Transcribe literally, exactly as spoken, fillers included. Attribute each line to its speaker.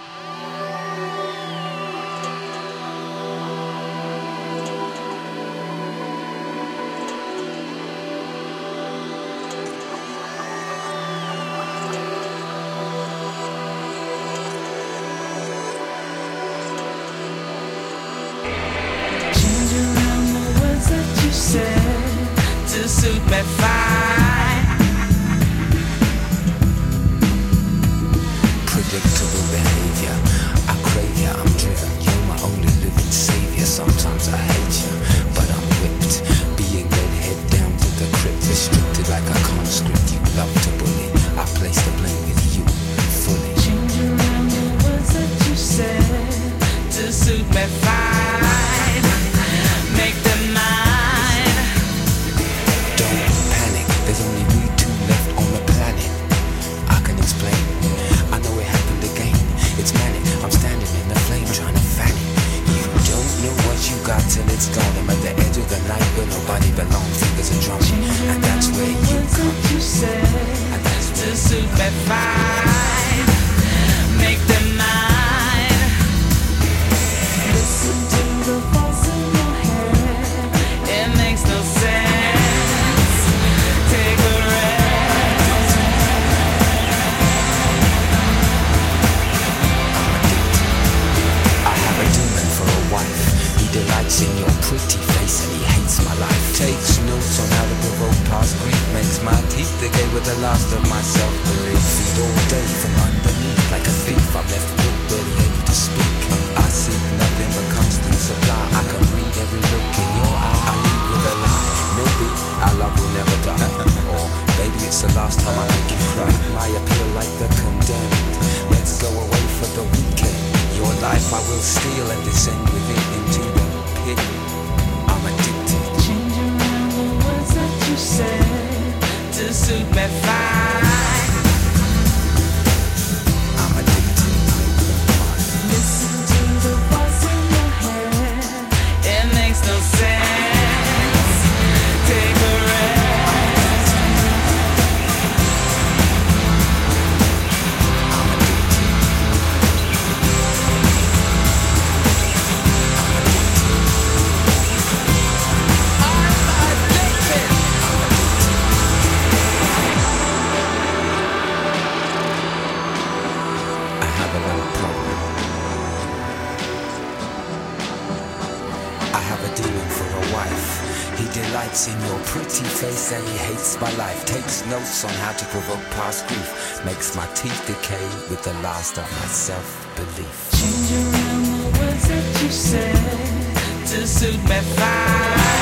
Speaker 1: To suit me fine.
Speaker 2: Predictable behavior, I crave ya, I'm driven. You're my only living savior. Sometimes I hate you, but I'm whipped. Being led head down to the crypt, restricted like a conscript. You love to bully, I place the blame with you fully.
Speaker 1: Change around the words that you said to suit me fine. Make them mine.
Speaker 2: Don't panic, there's only we two left on the planet. I can explain, I know it happened again. It's manic, I'm standing in the flame trying to fan it. You don't know what you got till it's gone. I'm at the edge of the night where nobody belongs. Fingers are drumming, and that's where you come.
Speaker 1: You said
Speaker 2: And that's
Speaker 1: to suit me fine. Make them mine. Listen to the voice in your head. It makes no sense. Take a rest.
Speaker 2: I have a demon for a wife. He delights in your pretty face and he hates my life. Takes notes on how to provoke past grief. Makes my teeth decay with the last of my self-belief. Feed all day from underneath like a thief. I'm left with barely able to speak. I seek nothing but constant supply. I can read every look in your eye. I lead with a lie. Maybe our love will never die. Or maybe it's the last time I make you cry. My appeal like the condemned. Let's go away for the weekend. Your life I will steal and descend with it into the pit. I'm addicted.
Speaker 1: Change around the words that you said to suit me fine.
Speaker 2: I'm addicted.
Speaker 1: Listen to the voice in your head. It makes no sense. Take a rest.
Speaker 2: I'm addicted. I have a little problem. I have a demon for a wife. He delights in your pretty face and he hates my life. Takes notes on how to provoke past grief. Makes my teeth decay with the last of my self-belief.
Speaker 1: Change around the words that you said to suit me fine.